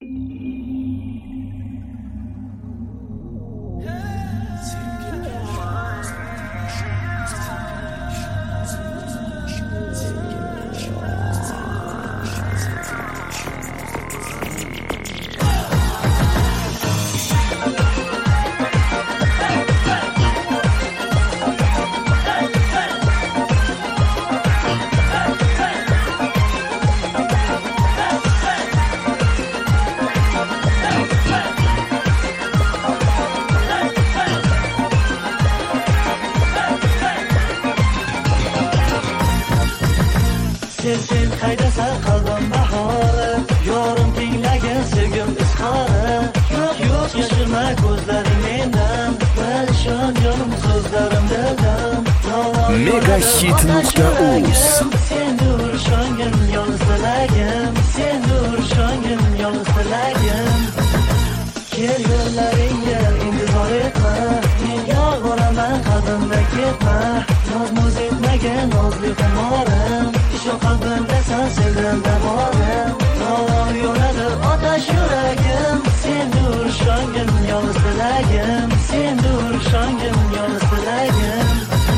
Sen haydasa qalbim bahori, yorim tinglagan sevgim izhori. Yo'q yashirma ko'zlaring mendan, perishon jonim so'zlarim dildan. Megahit.uz Sen urishongim yolg'iz tilagim, sen urishongim yolg'iz tilagim. Kel yo'llaringga intizor etma, men yor bo'laman qalbimda ketma. Noz etmagan nozli qumorim, ishon qalbimda san sevgimda borim. Olov yo'nadi otash yuragim, sen urishongim yolg'iz tilagim, sen urishongim yolg'iz tilagim.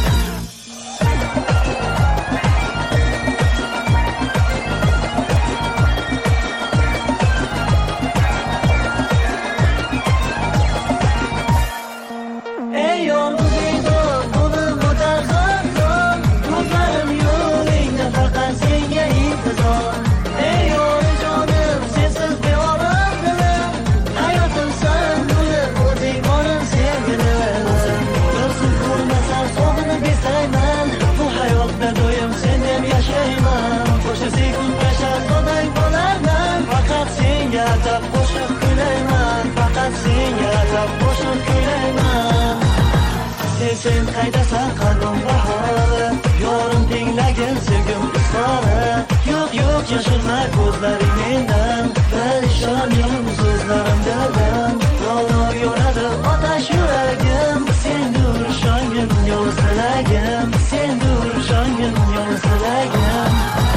Qo'shiq kuylayman, faqat senga atab qo'shiq kuylayman. Sen qaydasan qalbim bahori, yorim tinglagan sevgim izhori. Yo'q yashirma ko'zlaring mendan, perishon jonim so'zlarim dildan. Olov yo'nadi otash yuragim, sen urishongim yolg'iz tilagim, sen urishongim yolg'iz tilagim.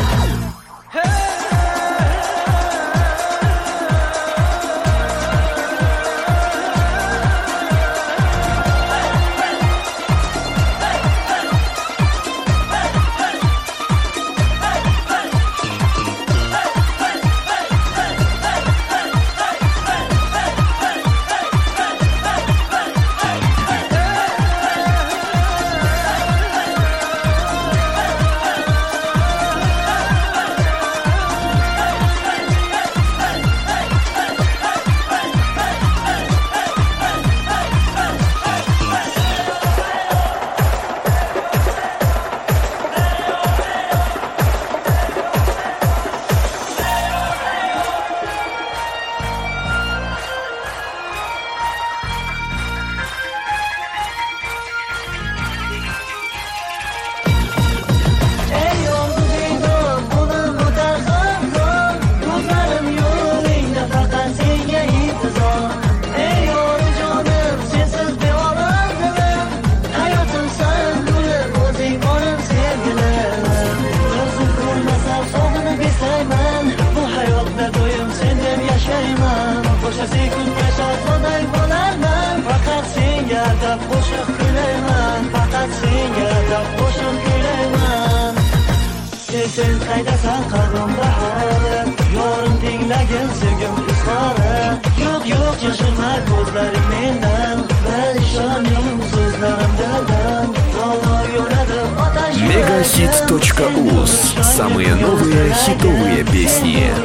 Qo'shiq kuylayman, faqat senga atab qo'shiq kuylayman. Sen qaydasan qalbim bahori, yorim tinglagan sevgim izhori. Yo'q yashirma ko'zlaring mendan, perishon jonim so'zlarim dildan. Olov yo'nadi otash. Megahit.uz. Самые новые хитовые песни.